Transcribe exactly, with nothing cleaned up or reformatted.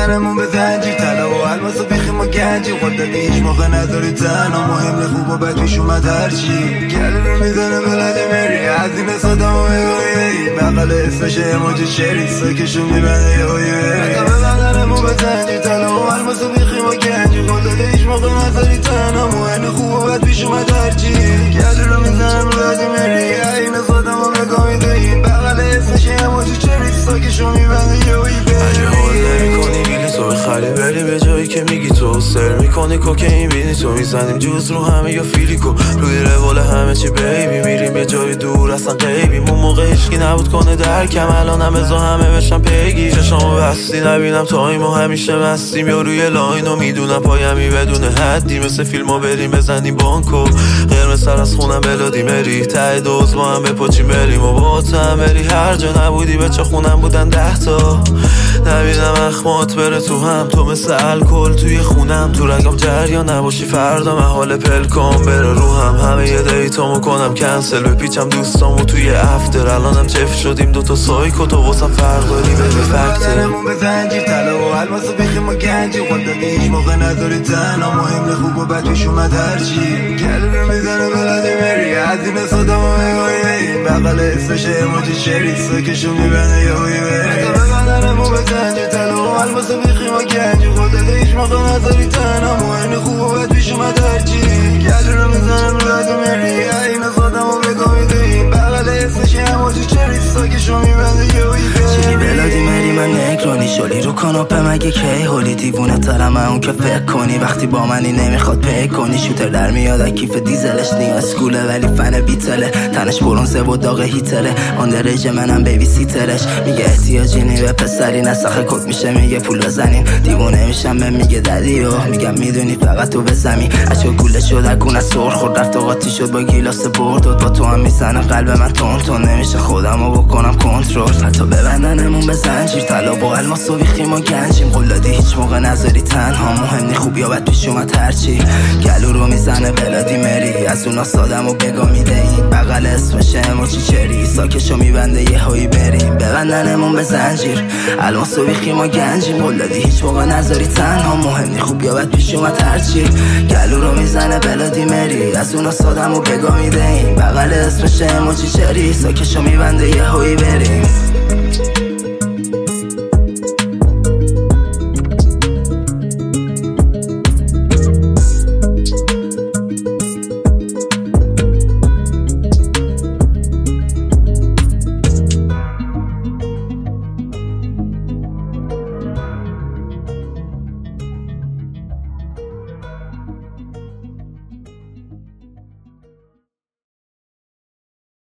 بدنمون به زنجیر طلا و الماس و بیخیم و گنجی خود دادی هیچ موقع نداری تنها مهم خوب و بد پیش اومد هرچی گلی رو میزنه بلده مری از این سادم و بگویی بقل اسمش اموجی چری ساکشو میبنده یه هایی بری بدنمون به زنجیر طلا و الماس و بیخیم و گنجی خود دادی هیچ موقع نداری تنها مهم خوب و بد پیش اومد هرچی گلی رو میزنه بلده مری این سادم و بگویی بقل اسمش اموجی چری ساکشو میبنده یه هایی خالی بری به جایی که میگی تو سر میکنی کوکین بینی تو میزنیم جوز رو همه یا فیلیکو روی روال همه چی بیبی میریم یه جای دور اصلا غیبیم اون موقع هیچکی نبود کنه درکم الانم ازا همه بشن پیگی چشامو بستی نبینم تایمو همیشه مستیم یا روی لاینو میدونم پایمی بدون حدی مثل فیلمو بریم بزنیم بانکو قرمز سر از خونم بلادی مری ته دوز با هم بپاچیم بریم و با هم بری هر جا نبودی بچه خونم بودن ده تا نبینم اخمات بره تو هم تو مثل الکل توی خونم تو رگم جریان نباشی فردا محال پلکام بره رو هم همه یه دیتامو کنم کنسل بپیچم دوستامو توی افتر الانم چف شدیم دوتا سایکو تو واسم فرق داری بده فکتر بدنمون به زنجیر طلا و الماس و بیخیم و گنجی خود دادی هیچ موقع نداری تنها مهم خوب و بد پیش اومد هرچی گلی رو میزنه بلده مری از این سادم و بگویی بقل اسمش اموجی چری ساکشو میبنده یه هایی بری بدنمون به زنجیر طلا و الماس و بیخیم و گنجی خود دادی هیچ موقع نداری تنها مهم خوب و بد پیش اومد هرچی گلی رو میزنه بلده مری این سادم و بگویی بقل اسمش اموجی چری ساکشو میبنده یه هایی چی بلادی مری من نگرانی شلی رو کاناپه مگه کی هولی دیوونه ترم اون که فکر کنی وقتی با منی نمیخواد پی کنی شوتر در میاد کیف دیزلش نیاز کوله ولی فن بیتله تنش برونزه و داغ هیتره آن درجه منم بیبی سیترش میگه احتیاجی نی به پسری نسخه کک میشه میگه پول بزنین دیوونه میشم به میگه ددیو میگم میدونی فقط تو بزمی اشو گوله شد اگونه سر خورد رفت و قاطی شد با گیلاس برداد با تو هم میزنه قلب من تون تون نمیشه خودمو بکنم کنترل حتی ببندنمون به زنجیر طلا با الماس و بیخیم و گنجیم قول دادی هیچ موقع نذاری تنها مهم نی خوب یا بد پیش اومد هرچی گلو رو میزنه بلادی مری از اونا سادم و بگا میده این بغل اسمش اموجی چری ساکشو میبنده یه هایی بریم ببندنمون به زنجیر الماس و بیخیم و گنجیم قول دادی هیچ موقع نذاری تنها مهم نی خوب یا بد پیش اومد هرچی گلو رو میزنه بلادی مری از اونا سادم و بگا میده این بغل اسمش اموجی چری ساکشو میبنده یه هایی بریم